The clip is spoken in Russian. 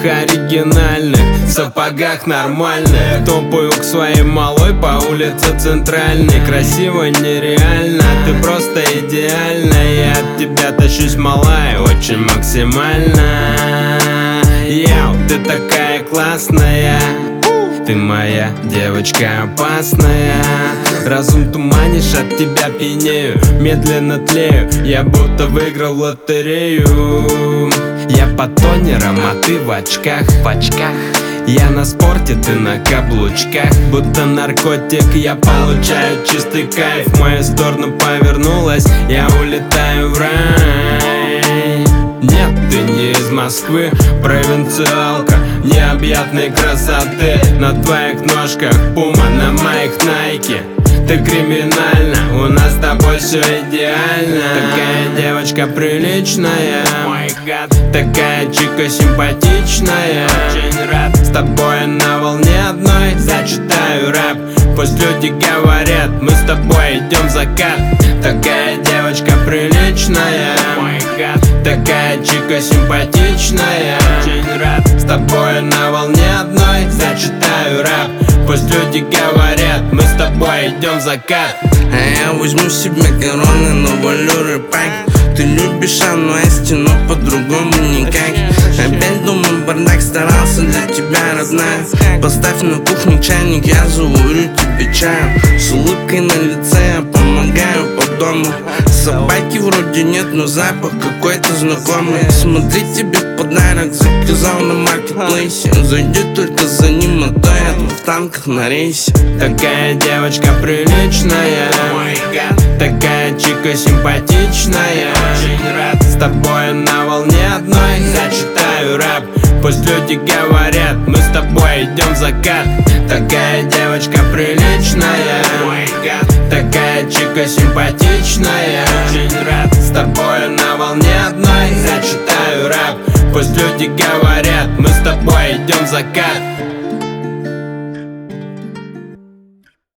оригинальных сапогах нормальных. Топаю к своей малой по улице Центральной. Красиво нереально, ты просто идеальна. Я от тебя тащусь, малая, очень максимально. Яу, ты такая классная, ты моя девочка опасная. Разум туманишь, от тебя пьянею, медленно тлею, я будто выиграл в лотерею. Я под тонером, а ты в очках. Я на спорте, ты на каблучках. Будто наркотик, я получаю чистый кайф. В мою сторону повернулась, я улетаю в рай. Нет, ты не из Москвы, провинциалка необъятной красоты. На твоих ножках пума, на моих найки. Ты криминальна, у нас с тобой все идеально. Такая девочка приличная, такая чика симпатичная. Очень рад с тобой на волне одной. Зачитаю рэп, пусть люди говорят, мы с тобой идем в закат. Такая девочка приличная, такая чика симпатичная. Очень рад с тобой на волне одной. Зачитаю рэп, пусть люди говорят, мы с тобой идем в закат. А я возьму себе короны, но валю рэпак. Ты любишь Ануэсти, но по-другому никак. Опять дома бардак, старался для тебя, родная. Поставь на кухне чайник, я заварю тебе чаю. С улыбкой на лице я помогаю по дому. Собаки вроде нет, но запах какой-то знакомый. Смотри, тебе подарок заказал на маркетплейсе. Зайди только за ним, а то я в танках на рейсе. Такая девочка приличная, такая чика симпатичная. Очень рад с тобой на волне одной. Зачитаю рэп, пусть люди говорят, мы с тобой идем в закат. Такая девочка приличная, такая чика симпатичная. Очень рад с тобой на волне одной. Зачитаю рэп, пусть люди говорят, мы с тобой идем в закат.